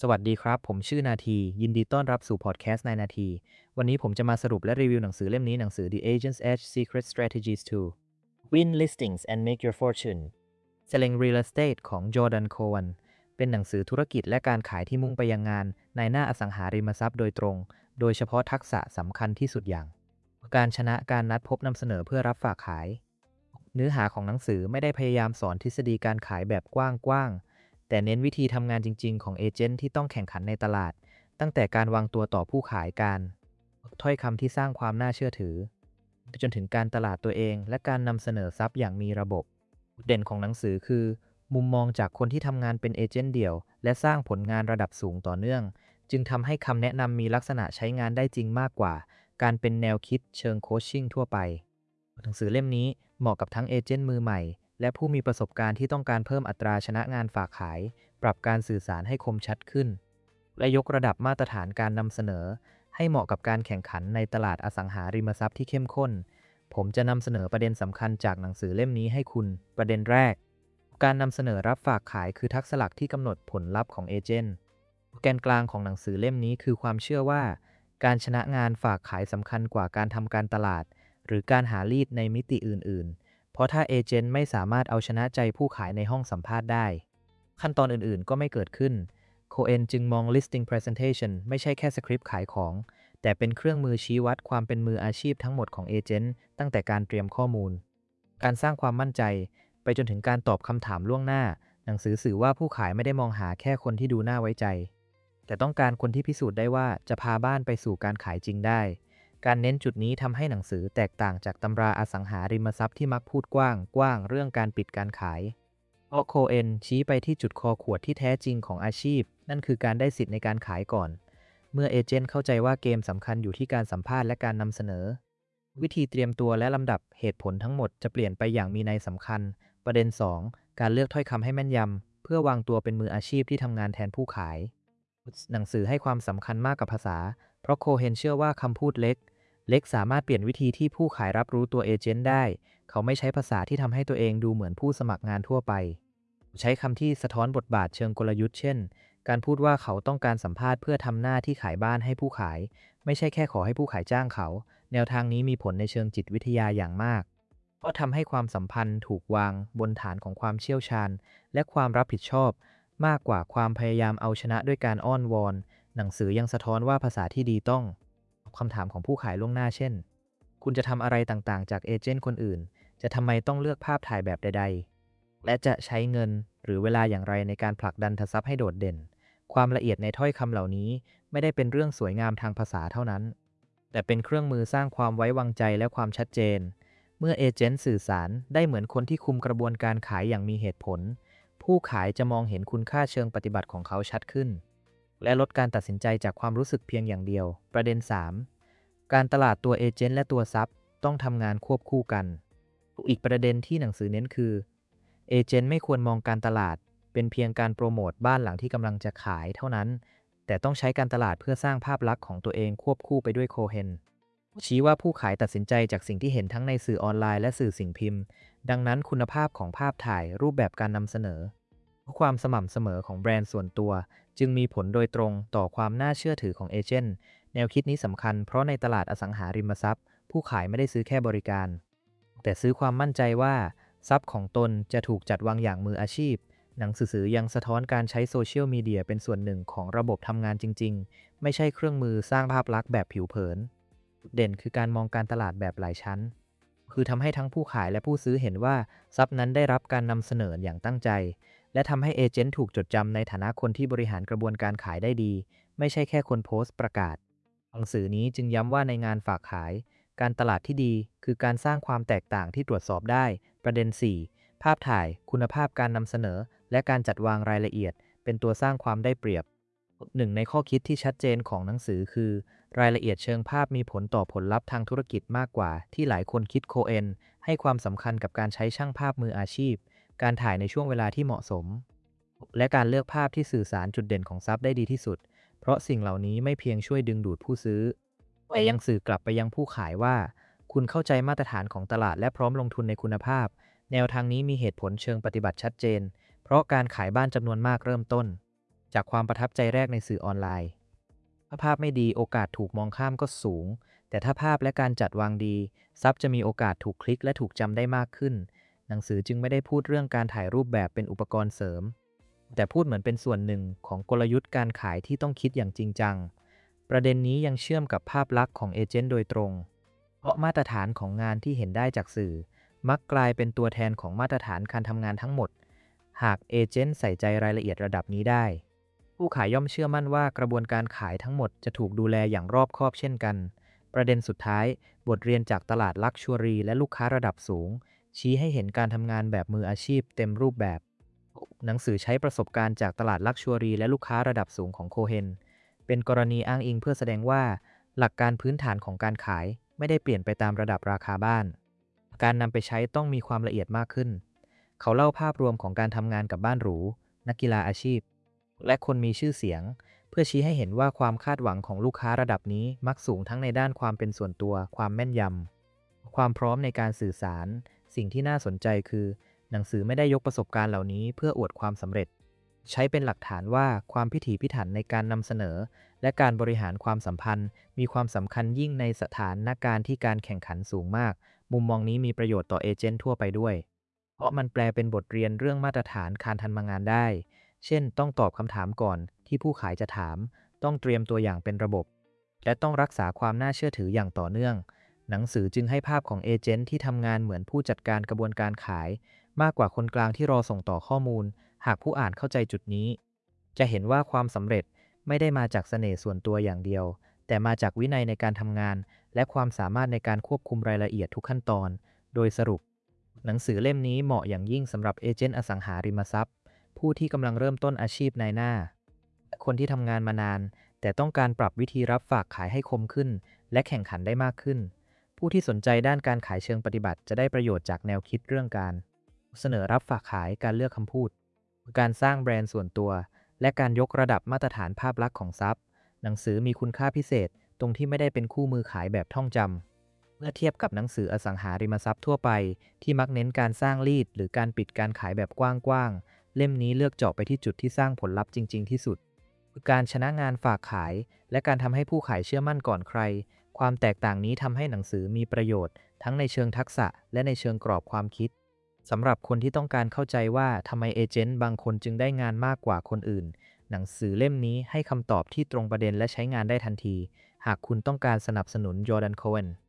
สวัสดีครับผมชื่อนาทียินดีต้อนรับสู่พอดแคสต์ในนาทีวันนี้ผมจะมาสรุปและรีวิวหนังสือเล่มนี้หนังสือ The Agent's Edge Secret Strategies to Win Listings and Make Your Fortune Selling Real Estate ของ Jordan Cowan เป็นหนังสือธุรกิจและการขายที่มุ่งไปยังงานในหน้าอสังหาริมทรัพย์โดยตรงโดยเฉพาะทักษะสำคัญที่สุดอย่างการชนะการนัดพบนำเสนอเพื่อรับฝากขายเนื้อหาของหนังสือไม่ได้พยายามสอนทฤษฎีการขายแบบกว้างๆแต่เน้นวิธีทำงานจริงๆของเอเจนต์ที่ต้องแข่งขันในตลาดตั้งแต่การวางตัวต่อผู้ขายการถ้อยคำที่สร้างความน่าเชื่อถือจนถึงการตลาดตัวเองและการนำเสนอทรัพย์อย่างมีระบบเด่นของหนังสือคือมุมมองจากคนที่ทำงานเป็นเอเจนต์เดี่ยวและสร้างผลงานระดับสูงต่อเนื่องจึงทำให้คำแนะนำมีลักษณะใช้งานได้จริงมากกว่าการเป็นแนวคิดเชิงโคชชิ่งทั่วไปหนังสือเล่มนี้เหมาะกับทั้งเอเจนต์มือใหม่และผู้มีประสบการณ์ที่ต้องการเพิ่มอัตราชนะงานฝากขายปรับการสื่อสารให้คมชัดขึ้นและยกระดับมาตรฐานการนำเสนอให้เหมาะกับการแข่งขันในตลาดอสังหาริมทรัพย์ที่เข้มข้นผมจะนำเสนอประเด็นสำคัญจากหนังสือเล่มนี้ให้คุณประเด็นแรกการนำเสนอรับฝากขายคือทักษะหลักที่กำหนดผลลัพธ์ของเอเจนต์แกนกลางของหนังสือเล่มนี้คือความเชื่อว่าการชนะงานฝากขายสำคัญกว่าการทำการตลาดหรือการหาลีดในมิติอื่นๆเพราะถ้าเอเจนต์ไม่สามารถเอาชนะใจผู้ขายในห้องสัมภาษณ์ได้ขั้นตอนอื่นๆก็ไม่เกิดขึ้นโคเอนจึงมอง listing presentation ไม่ใช่แค่สคริปต์ขายของแต่เป็นเครื่องมือชี้วัดความเป็นมืออาชีพทั้งหมดของเอเจนต์ตั้งแต่การเตรียมข้อมูลการสร้างความมั่นใจไปจนถึงการตอบคำถามล่วงหน้าหนังสือสื่อว่าผู้ขายไม่ได้มองหาแค่คนที่ดูน่าไว้ใจแต่ต้องการคนที่พิสูจน์ได้ว่าจะพาบ้านไปสู่การขายจริงได้การเน้นจุดนี้ทำให้หนังสือแตกต่างจากตำราอสังหาริมทรัพย์ที่มักพูดกว้างเรื่องการปิดการขายเพราะโคเอนชี้ไปที่จุดคอขวดที่แท้จริงของอาชีพนั่นคือการได้สิทธิ์ในการขายก่อนเมื่อเอเจนต์เข้าใจว่าเกมสำคัญอยู่ที่การสัมภาษณ์และการนำเสนอวิธีเตรียมตัวและลำดับเหตุผลทั้งหมดจะเปลี่ยนไปอย่างมีนัยสำคัญประเด็น2การเลือกถ้อยคำให้แม่นยำเพื่อวางตัวเป็นมืออาชีพที่ทำงานแทนผู้ขายหนังสือให้ความสำคัญมากกับภาษาเพราะโคเฮนเชื่อว่าคำพูดเล็กสามารถเปลี่ยนวิธีที่ผู้ขายรับรู้ตัวเอเจนต์ได้เขาไม่ใช้ภาษาที่ทำให้ตัวเองดูเหมือนผู้สมัครงานทั่วไปใช้คำที่สะท้อนบทบาทเชิงกลยุทธ์เช่นการพูดว่าเขาต้องการสัมภาษณ์เพื่อทำหน้าที่ขายบ้านให้ผู้ขายไม่ใช่แค่ขอให้ผู้ขายจ้างเขาแนวทางนี้มีผลในเชิงจิตวิทยาอย่างมากเพราะทำให้ความสัมพันธ์ถูกวางบนฐานของความเชี่ยวชาญและความรับผิดชอบมากกว่าความพยายามเอาชนะด้วยการอ้อนวอนหนังสือยังสะท้อนว่าภาษาที่ดีต้องคำถามของผู้ขายล่วงหน้าเช่นคุณจะทำอะไรต่างๆจากเอเจนต์คนอื่นจะทำไมต้องเลือกภาพถ่ายแบบใดๆและจะใช้เงินหรือเวลาอย่างไรในการผลักดันทรัพย์ให้โดดเด่นความละเอียดในถ้อยคำเหล่านี้ไม่ได้เป็นเรื่องสวยงามทางภาษาเท่านั้นแต่เป็นเครื่องมือสร้างความไว้วางใจและความชัดเจนเมื่อเอเจนต์สื่อสารได้เหมือนคนที่คุมกระบวนการขายอย่างมีเหตุผลผู้ขายจะมองเห็นคุณค่าเชิงปฏิบัติของเขาชัดขึ้นและลดการตัดสินใจจากความรู้สึกเพียงอย่างเดียวประเด็น3การตลาดตัวเอเจนต์และตัวซับต้องทำงานควบคู่กันอีกประเด็นที่หนังสือเน้นคือเอเจนต์ไม่ควรมองการตลาดเป็นเพียงการโปรโมทบ้านหลังที่กำลังจะขายเท่านั้นแต่ต้องใช้การตลาดเพื่อสร้างภาพลักษณ์ของตัวเองควบคู่ไปด้วยโคเฮนชี้ว่าผู้ขายตัดสินใจจากสิ่งที่เห็นทั้งในสื่อออนไลน์และสื่อสิ่งพิมพ์ดังนั้นคุณภาพของภาพถ่ายรูปแบบการนำเสนอความสม่ำเสมอของแบรนด์ส่วนตัวจึงมีผลโดยตรงต่อความน่าเชื่อถือของเอเจนต์แนวคิดนี้สำคัญเพราะในตลาดอสังหาริมทรัพย์ผู้ขายไม่ได้ซื้อแค่บริการแต่ซื้อความมั่นใจว่าทรัพย์ของตนจะถูกจัดวางอย่างมืออาชีพหนังสือยังสะท้อนการใช้โซเชียลมีเดียเป็นส่วนหนึ่งของระบบทำงานจริงๆไม่ใช่เครื่องมือสร้างภาพลักษณ์แบบผิวเผินจุดเด่นคือการมองการตลาดแบบหลายชั้นคือทำให้ทั้งผู้ขายและผู้ซื้อเห็นว่าทรัพย์นั้นได้รับการนำเสนออย่างตั้งใจและทำให้เอเจนต์ถูกจดจำในฐานะคนที่บริหารกระบวนการขายได้ดีไม่ใช่แค่คนโพสต์ประกาศหนังสือนี้จึงย้ำว่าในงานฝากขายการตลาดที่ดีคือการสร้างความแตกต่างที่ตรวจสอบได้ประเด็น4ภาพถ่ายคุณภาพการนำเสนอและการจัดวางรายละเอียดเป็นตัวสร้างความได้เปรียบหนึ่งในข้อคิดที่ชัดเจนของหนังสือคือรายละเอียดเชิงภาพมีผลต่อผลลัพธ์ทางธุรกิจมากกว่าที่หลายคนคิดโคเอนให้ความสำคัญกับการใช้ช่างภาพมืออาชีพการถ่ายในช่วงเวลาที่เหมาะสมและการเลือกภาพที่สื่อสารจุดเด่นของทรัพย์ได้ดีที่สุดเพราะสิ่งเหล่านี้ไม่เพียงช่วยดึงดูดผู้ซื้อแต่ยังสื่อกลับไปยังผู้ขายว่าคุณเข้าใจมาตรฐานของตลาดและพร้อมลงทุนในคุณภาพแนวทางนี้มีเหตุผลเชิงปฏิบัติชัดเจนเพราะการขายบ้านจำนวนมากเริ่มต้นจากความประทับใจแรกในสื่อออนไลน์ถ้าภาพไม่ดีโอกาสถูกมองข้ามก็สูงแต่ถ้าภาพและการจัดวางดีซับจะมีโอกาสถูกคลิกและถูกจำได้มากขึ้นหนังสือจึงไม่ได้พูดเรื่องการถ่ายรูปแบบเป็นอุปกรณ์เสริมแต่พูดเหมือนเป็นส่วนหนึ่งของกลยุทธ์การขายที่ต้องคิดอย่างจริงจังประเด็นนี้ยังเชื่อมกับภาพลักษณ์ของเอเจนต์โดยตรงเพราะมาตรฐานของงานที่เห็นได้จากสื่อมักกลายเป็นตัวแทนของมาตรฐานการทำงานทั้งหมดหากเอเจนต์ใส่ใจรายละเอียดระดับนี้ได้ผู้ขายย่อมเชื่อมั่นว่ากระบวนการขายทั้งหมดจะถูกดูแลอย่างรอบคอบเช่นกันประเด็นสุดท้ายบทเรียนจากตลาดลักชัวรีและลูกค้าระดับสูงชี้ให้เห็นการทำงานแบบมืออาชีพเต็มรูปแบบหนังสือใช้ประสบการณ์จากตลาดลักชัวรีและลูกค้าระดับสูงของโคเฮนเป็นกรณีอ้างอิงเพื่อแสดงว่าหลักการพื้นฐานของการขายไม่ได้เปลี่ยนไปตามระดับราคาบ้านการนำไปใช้ต้องมีความละเอียดมากขึ้นเขาเล่าภาพรวมของการทำงานกับบ้านหรูนักกีฬาอาชีพและคนมีชื่อเสียงเพื่อชี้ให้เห็นว่าความคาดหวังของลูกค้าระดับนี้มักสูงทั้งในด้านความเป็นส่วนตัวความแม่นยำความพร้อมในการสื่อสารสิ่งที่น่าสนใจคือหนังสือไม่ได้ยกประสบการณ์เหล่านี้เพื่ออวดความสำเร็จใช้เป็นหลักฐานว่าความพิถีพิถันในการนำเสนอและการบริหารความสัมพันธ์มีความสำคัญยิ่งในสถานการณ์ที่การแข่งขันสูงมากมุมมองนี้มีประโยชน์ต่อเอเจนต์ทั่วไปด้วยเพราะมันแปลเป็นบทเรียนเรื่องมาตรฐานการทำงานได้เช่นต้องตอบคำถามก่อนที่ผู้ขายจะถามต้องเตรียมตัวอย่างเป็นระบบและต้องรักษาความน่าเชื่อถืออย่างต่อเนื่องหนังสือจึงให้ภาพของเอเจนต์ที่ทำงานเหมือนผู้จัดการกระบวนการขายมากกว่าคนกลางที่รอส่งต่อข้อมูลหากผู้อ่านเข้าใจจุดนี้จะเห็นว่าความสำเร็จไม่ได้มาจากเสน่ห์ส่วนตัวอย่างเดียวแต่มาจากวินัยในการทำงานและความสามารถในการควบคุมรายละเอียดทุกขั้นตอนโดยสรุปหนังสือเล่มนี้เหมาะอย่างยิ่งสำหรับเอเจนต์อสังหาริมทรัพย์ผู้ที่กำลังเริ่มต้นอาชีพนายหน้าคนที่ทำงานมานานแต่ต้องการปรับวิธีรับฝากขายให้คมขึ้นและแข่งขันได้มากขึ้นผู้ที่สนใจด้านการขายเชิงปฏิบัติจะได้ประโยชน์จากแนวคิดเรื่องการเสนอรับฝากขายการเลือกคำพูดการสร้างแบรนด์ส่วนตัวและการยกระดับมาตรฐานภาพลักษณ์ของทรัพย์หนังสือมีคุณค่าพิเศษตรงที่ไม่ได้เป็นคู่มือขายแบบท่องจำเมื่อเทียบกับหนังสืออสังหาริมทรัพย์ทั่วไปที่มักเน้นการสร้างลีดหรือการปิดการขายแบบกว้างๆเล่มนี้เลือกเจาะไปที่จุดที่สร้างผลลัพธ์จริงๆที่สุดคือการชนะงานฝากขายและการทำให้ผู้ขายเชื่อมั่นก่อนใครความแตกต่างนี้ทำให้หนังสือมีประโยชน์ทั้งในเชิงทักษะและในเชิงกรอบความคิดสำหรับคนที่ต้องการเข้าใจว่าทำไมเอเจนต์บางคนจึงได้งานมากกว่าคนอื่นหนังสือเล่มนี้ให้คำตอบที่ตรงประเด็นและใช้งานได้ทันทีหากคุณต้องการสนับสนุนจอร์แดน โคเอน